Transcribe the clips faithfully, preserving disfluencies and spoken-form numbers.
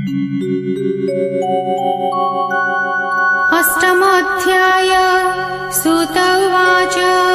अष्टमोऽध्याय सूत उवाच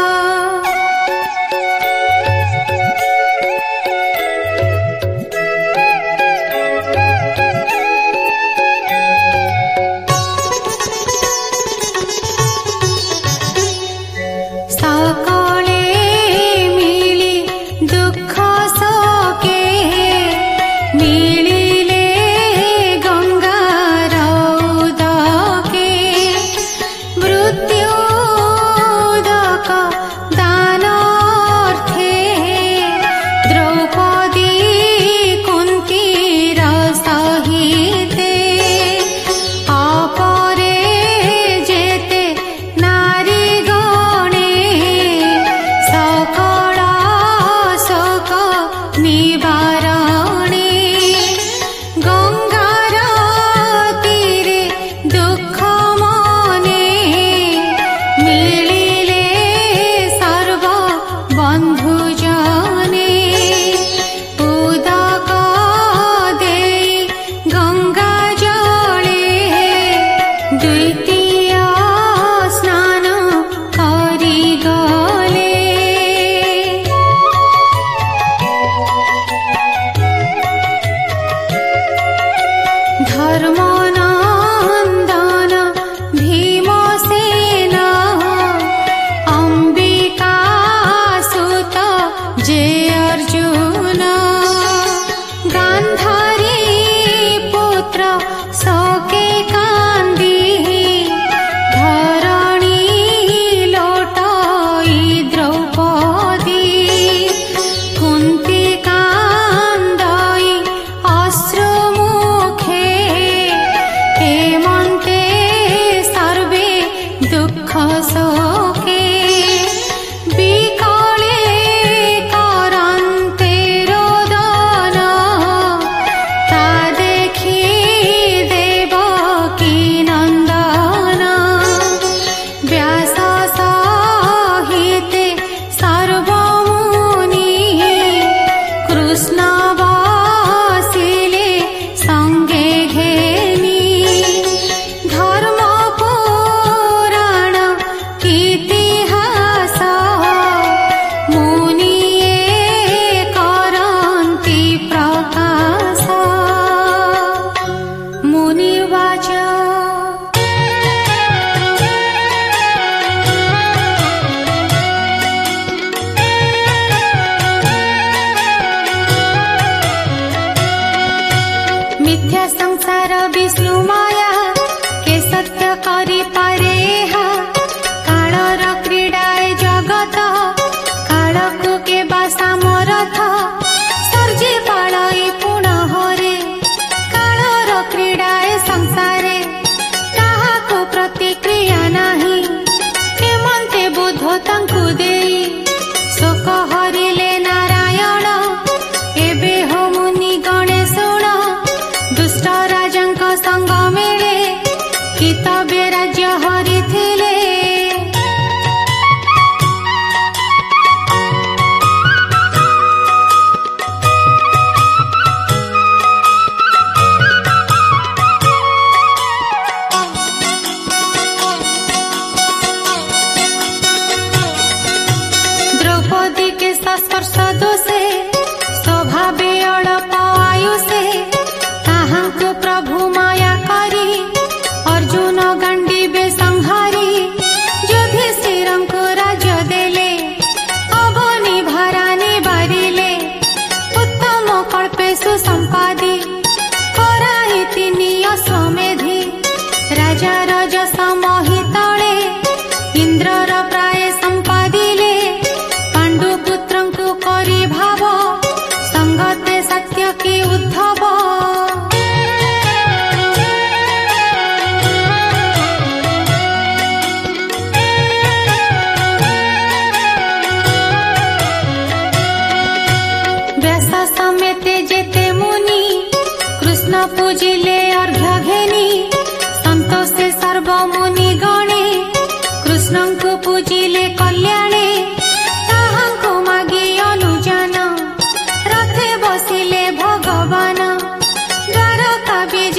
पूजिले अर्घ्य घेनी संतोषे सर्व मुनि गणे कृष्ण को पूजिले कल्याणे ताहांको मागे अनुजान रथे बसिले भगवान द्वारका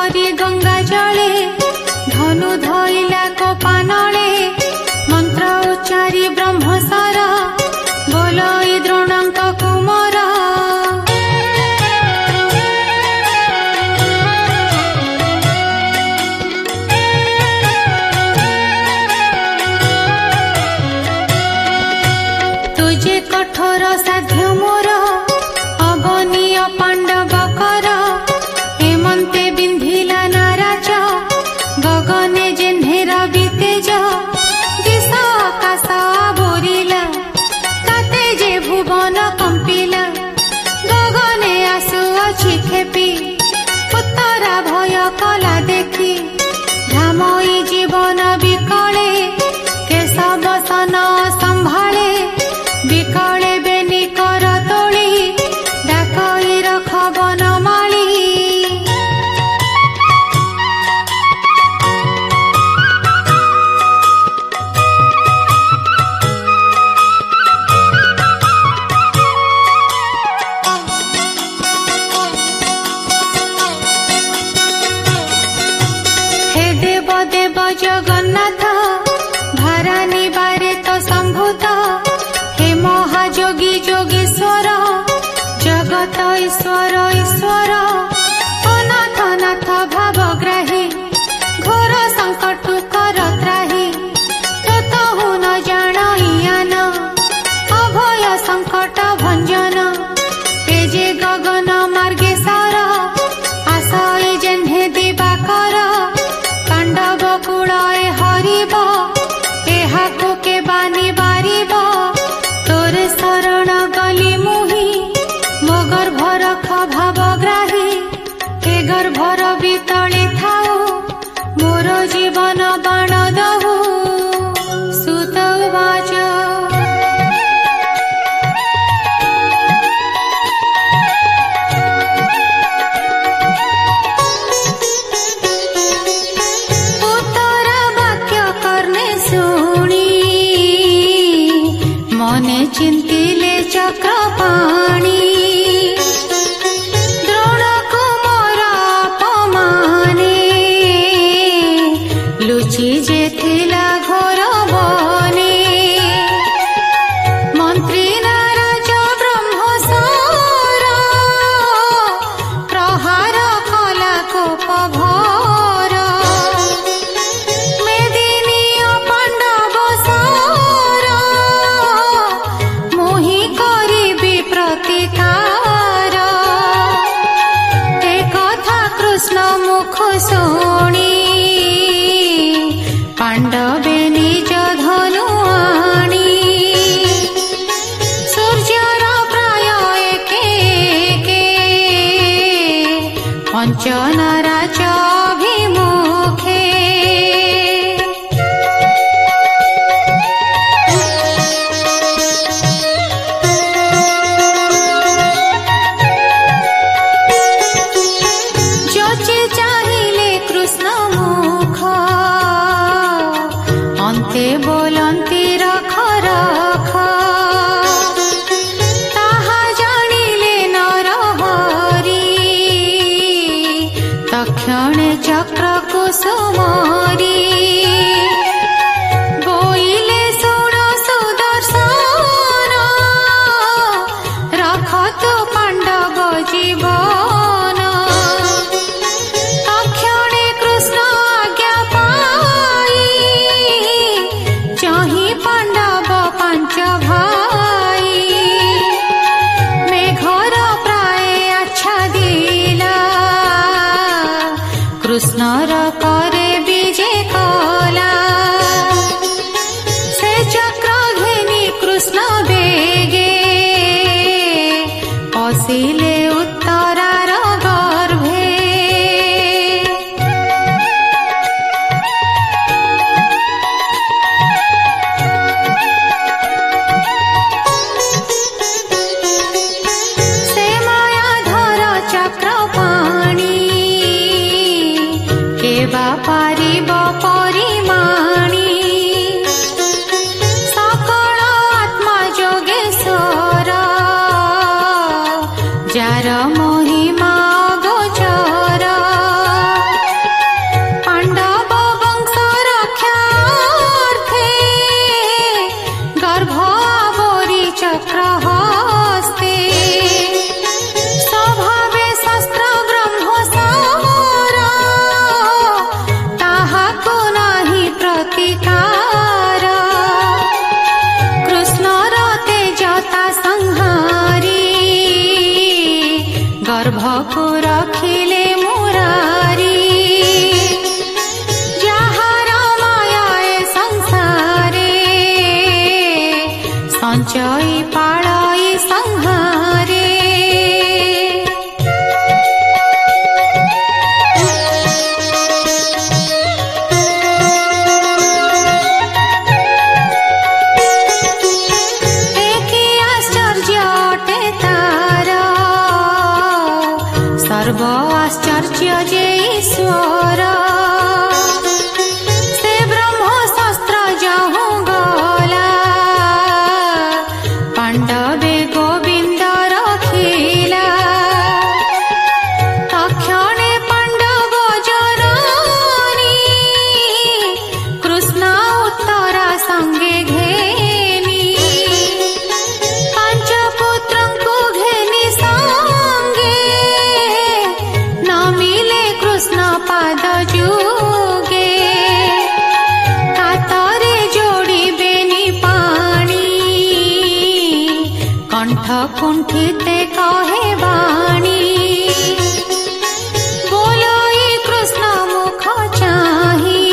करी गंगा जले धनु धइला कोपानले मंत्र उच्चारी ब्रह्मसार बोलई द्रोणांक कुमार तुझे कठोर साध्य मोर अवनीय पांडव कर हेमंते बिंधिला नाराज गगने जेन्हेर बीतेज दिश आकाश बोरिला ताते जे भुवन कंपिला गगने आसु अछि खेपी उत्तरा भय कला देखी धामई जीवन विकले केशव सन संभाळे विकले बेनी कर तोली डाकई रख बनमाली हे देव देव जगन्नाथ भारानी बारे तो संभूत हे महाजोगी जोगेश्वर जगत ईश्वर ईश्वर अनाथ नाथ भावग्राही घोर संकट कर त्राही ततहु न जान अभय संकट भंजन ए जे गगन मार्गे सार आशय जेन्हे दिवाकर पांडव कूलए हरिब एहाकु के बानी बारिब तोर शरण गली मुही मो गर्भर भावग्राही हे गर्भर बीतले थाऊ मोर जीवन बाण दहु सुत उवाच उत्तर वाक्य कर्णे शुणी मने चिंतिले चक्रपाणी द्रोण कुमार अपमाने लुचि जे थिला घोर बने मंत्री नाराज ब्रह्मसार प्रहार कला कोप भर मेदिनी पांडव सार मोहि करिबि प्रतिकार ए कथा कृष्ण मुख शुणी पांडवे निज धनु आणी सूर्यर प्राय एके एके पंचनराज अभिमुखे जोचे चाहिले कृष्ण मुख अन्ते बोलन्ति रख रख ताहा जानिले नर हरि तक्षणे चक्र कुसुमरी बोइले सुण सुदर्शन रखतु पांडव जीवन तक्षणे कृष्ण आज्ञा पाई चाहि पांडव पांच भाई मेघर प्राय आच्छादिला कृष्णर करे विजे कला से चक्र घेनी कृष्ण बेगे पशिले उत्तरार गर्भे से मायाधर चक्रपाणी केबा पारिब परिमाणी सकल आत्मा जोगेश्वर जार महिमा गोचर जे ईश्वर से ब्रह्म शस्त्र जहु गला पांडवे गोविंद रखिला तक्षणे पांडव जननी कृष्ण उत्तरा संगे घेनी पांच पुत्र को घेनी संगे न मिले कृष्ण पाद जुगे कातरे जोड़ी बेनी पानी कंठ कुंठिते कहे बाणी बोलोई कृष्ण मुख चाही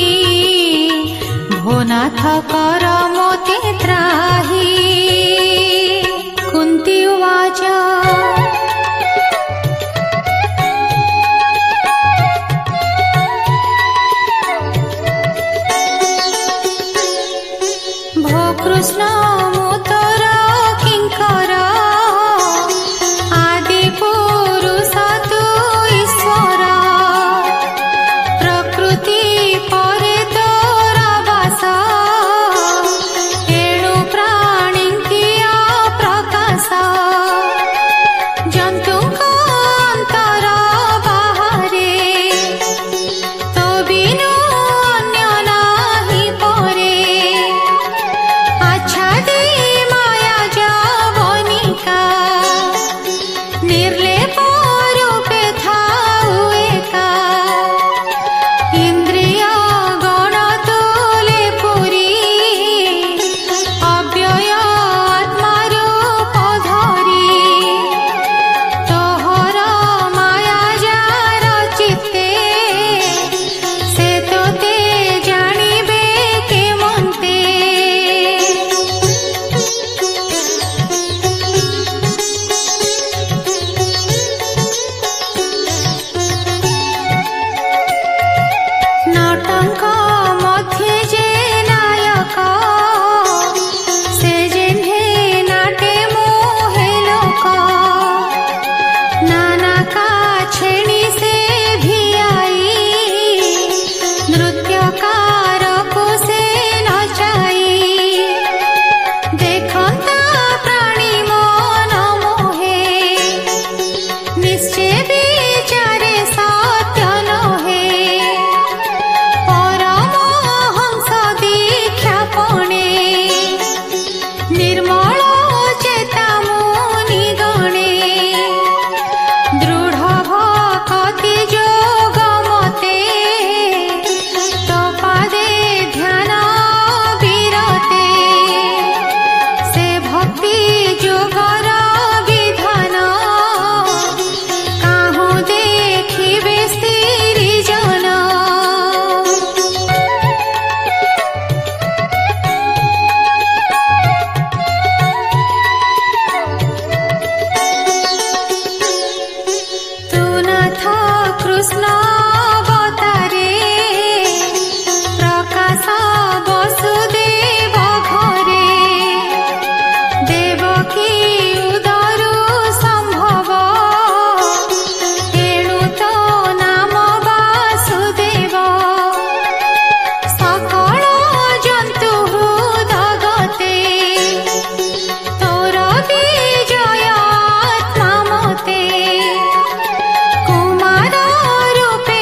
भोनाथ कर मोते त्राही कुंती उवाच भो कृष्ण मोतर किंकर आदि पुरुष तु ईश्वर प्रकृति परे तोर वास एणु प्राणी किया प्रकाश जंतुଙ୍କ अंतर बाहरे तो बिनु अन्य नाही परे आच्छादी माया जावनिका निर्लेप रूपे थाउ एका इंद्रिय गण तुले पुरी अव्यय आत्मा रूप धरी तोहर माया जार चित्ते से तोते जानिबे केमन्ते नटंक मध्ये जे नायक से जेन्हे नाटे मोहे लोक नाना का छेणी से भियाई नृत्यकार को से नचाई देखंता प्राणी मन मोहे निश्चय विचारे सत्य नहे परमहंस दीक्षा पणे निर्मल चेता मुनि गणे दृढ़ भक्ति जोग मते तो पादे ध्यान विरते से भक्ति जोगर विधान काहू देखिबे स्त्री जन तू नाथ कृष्ण अवतारे प्रकाश वसुदेव घरे देवकी उदरु संभव एणु तो नाम वासुदेव सकल जंतु हृदगते तोर विजय आत्मा मते कुमार रूपे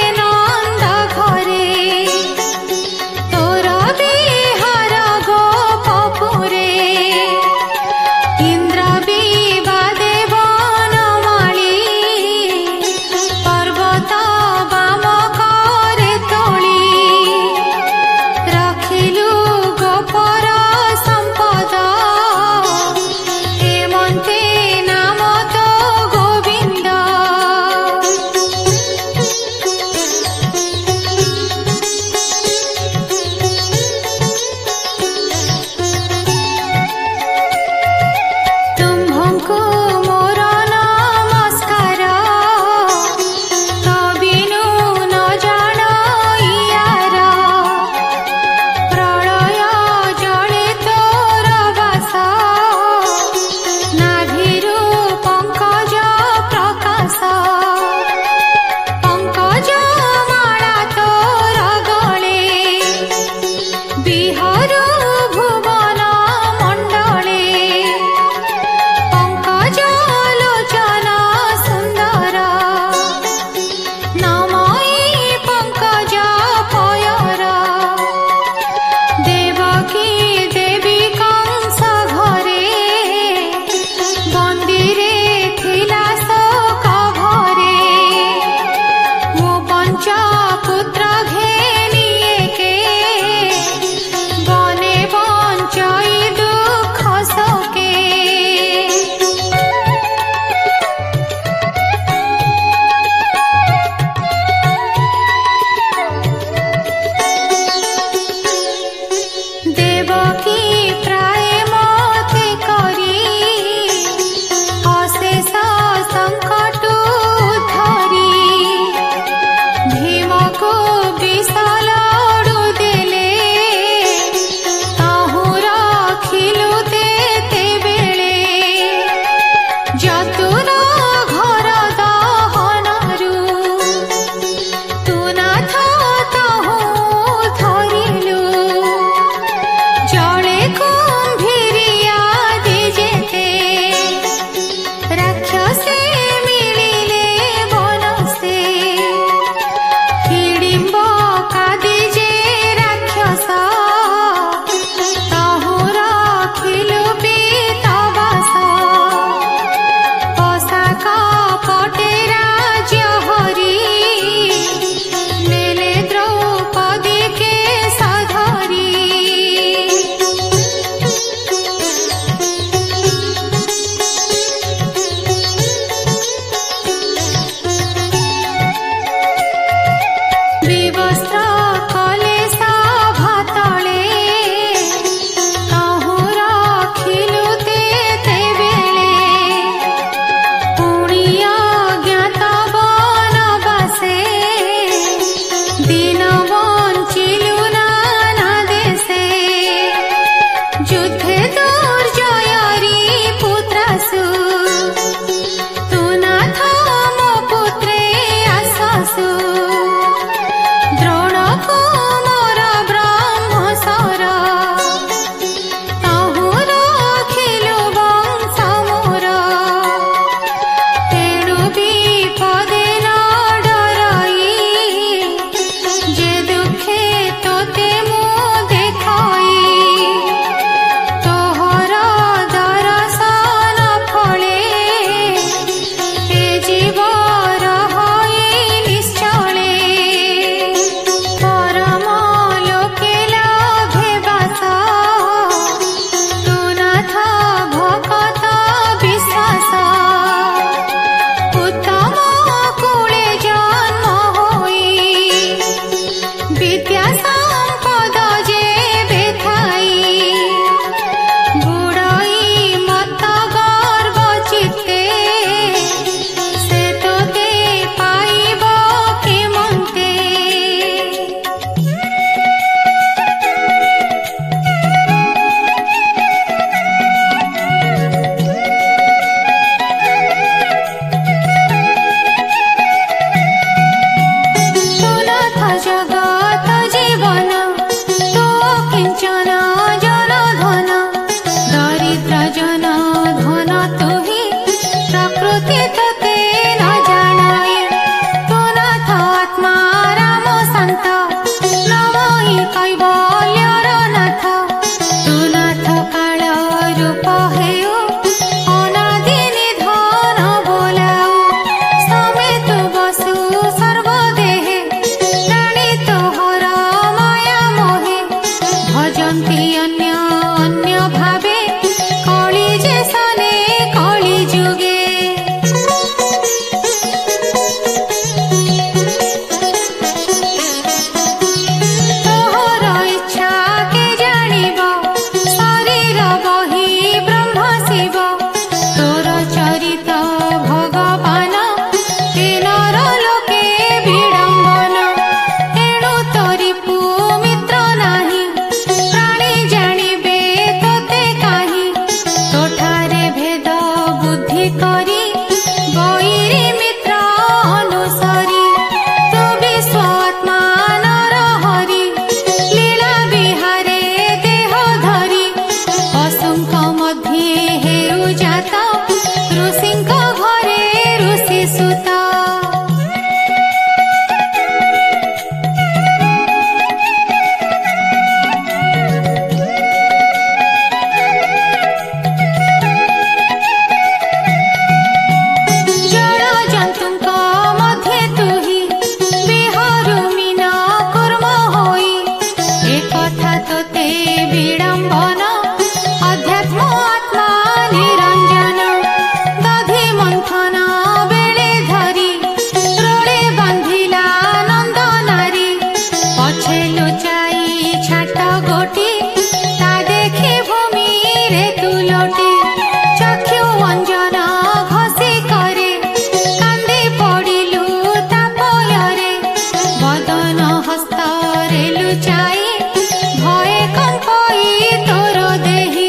हस्तरे लुचाई भय कंपई तोर देही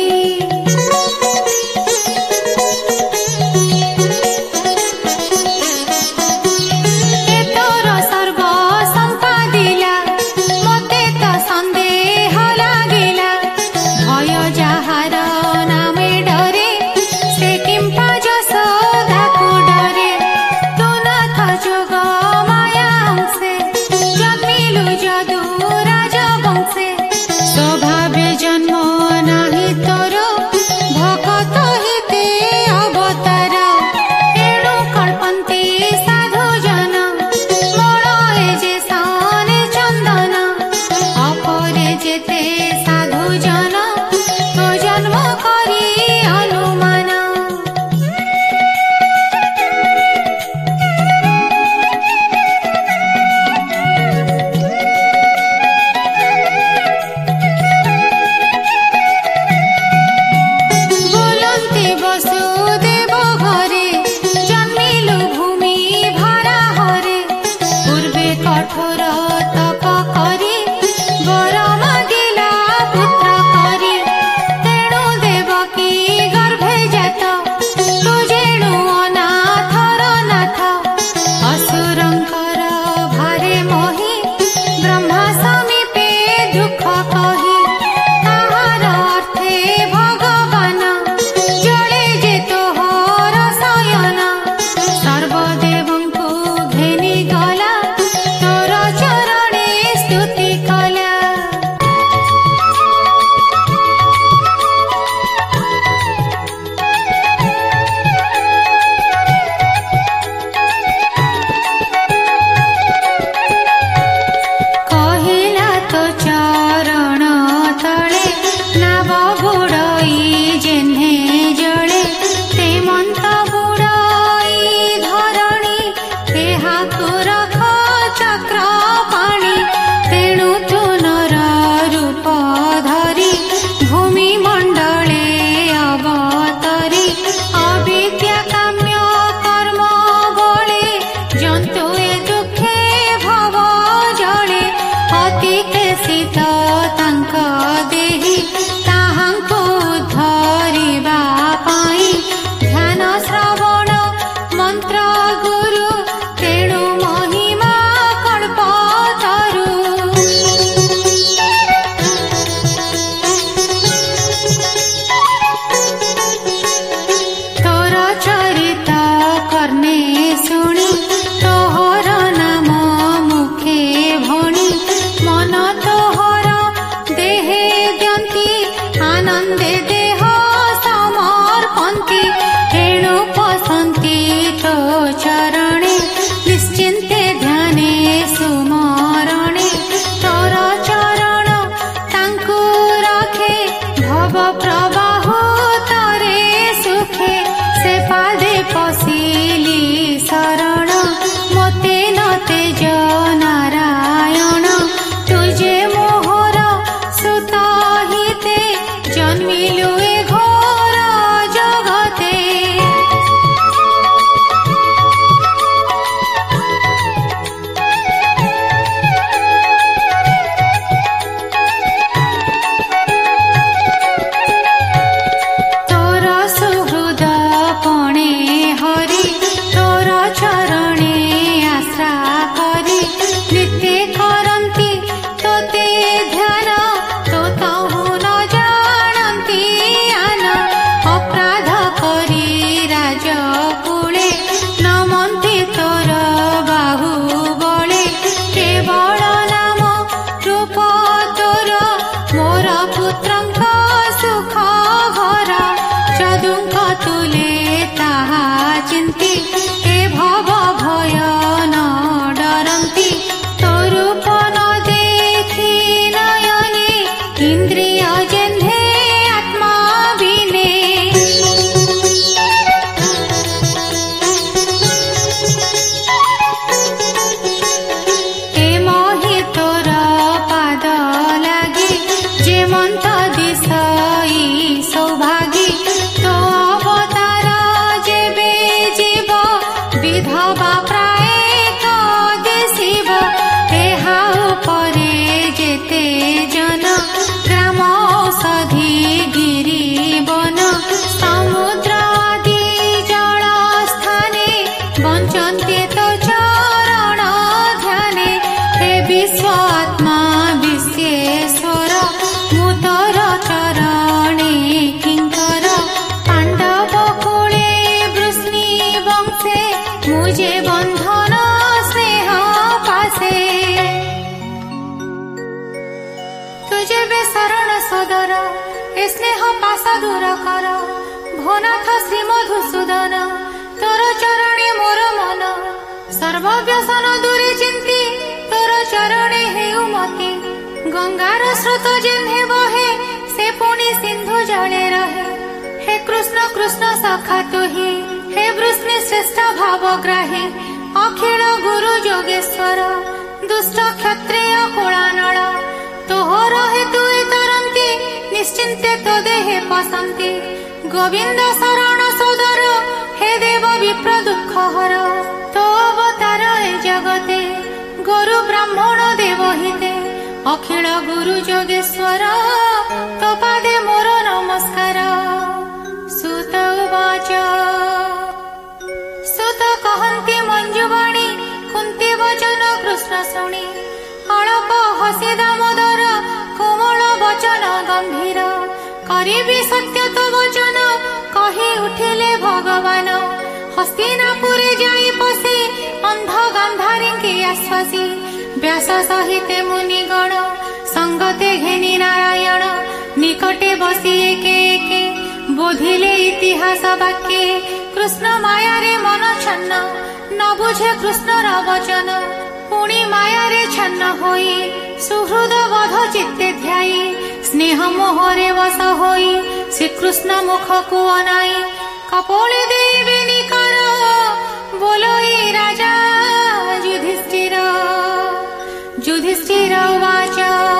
ए तोर सर्व संपादिला मते तो संदेह लागिला भय जाहार नामे डरे से किंपा जसोदा को डरे तू नाथ जोग माया अंशे जन्मिलु जदू राजवंशे स्वभावे जन्म नाही तोर भगत हिते अवतार एणु कल्पन्ते साधु जन मळे जे साने चंदन अपरे जेते साधु जन तो जन्म करी अनुमान बोलन्ते वसुदेव घरे जन्मिलु भूमि भरा हरे पूर्वे कठोर तप करी वर मागिला पुत्र करी तेणु देवकी गर्भे जात तू जेणु अनाथर नाथ असुरंकर भारे मोहि ब्रह्मा समीपे दुख कही ताहार अर्थे भगवान जळे जे तोहर शयन सर्वदेवंकु घेनी गला तोर हे स्नेह पाश दूर कर भोनाथ श्री मधुसूदन तोर चरणे मोर मन सर्वव्यसन दूरे चिंती तोर चरणे हेउ मती गंगार स्रोत जेम्हे बहे से पुणी सिंधु जले रहे हे कृष्ण कृष्ण सखा तुही हे वृष्णि श्रेष्ठ भावग्राही अखिल गुरु जोगेश्वर दुष्ट क्षत्रिय कुलानल तोहर हेतु तरंती निश्चिंते तो देहे पसंती गोविंद शरण सोदर हे देव विप्र दुख हर तो अवतार ए जगते गुरु ब्राह्मण देवहिते अखिल गुरु जोगेश्वर तो पादे मोर नमस्कार। सुत उवाच सुत कहन्ति मंजुवाणी कुंती वचन कृष्ण शुणी अल्प हसी दामोदर कोमल वचन गंभीर करिबी सत्य तो वचन कही उठिले भगवान हस्तिनापुरे जाई पसी अंध गांधारी के आश्वासी व्यास सहिते मुनिगण संगते घेनी नारायण निकटे बसी एके एके बोधिले इतिहास वाक्ये कृष्ण माया रे मन छन्न न बुझे कृष्णर वचन पुणी माया रे छन्न होई सुहृद वध चित्ते ध्याई स्नेह मोहरे वश होई श्रीकृष्ण मुख को अनाई कपोले देवी निकर बोलोई राजा युधिष्ठिर युधिष्ठिर उवाच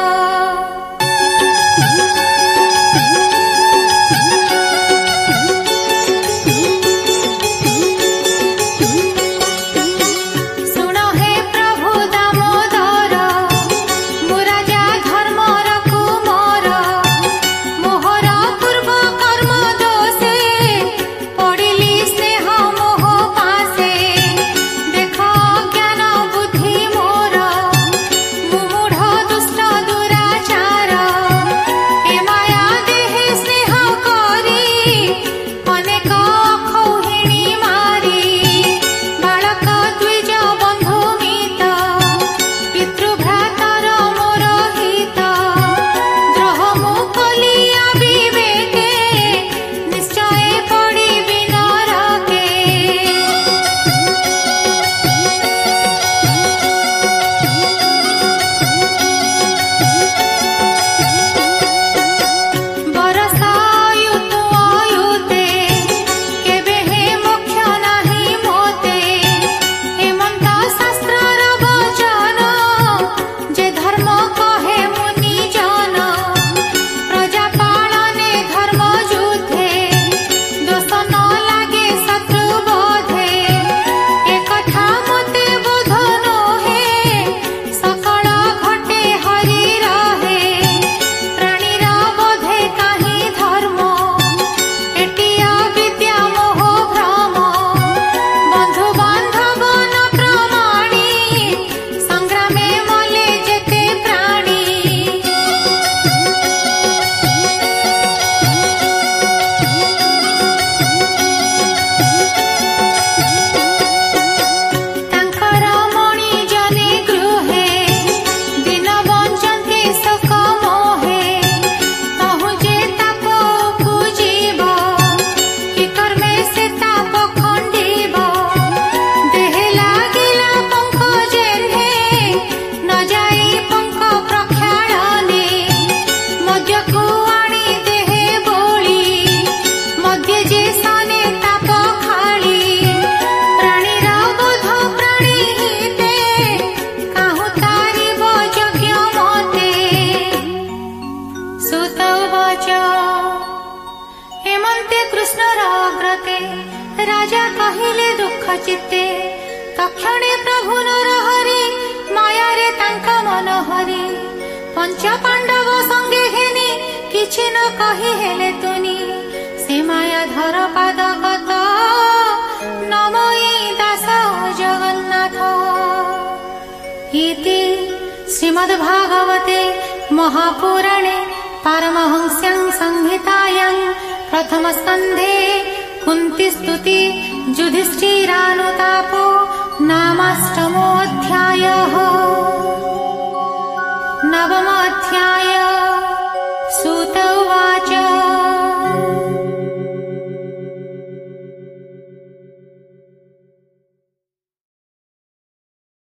चित्ते तक्षणे प्रभु नरहरि माया रे तांका मन हरि पंच पांडव संगे घेनी किछि न कहि हेले तुनी से माया धर पाद कत नमोई दास जगन्नाथ। इति श्रीमद्भागवते महापुराणे पारमहंस्यां संहितायां प्रथम स्कन्धे कुन्ती स्तुति युधिष्ठिरानुतापो नामाष्टमोऽध्यायः। नवमोऽध्याय सुत उवाच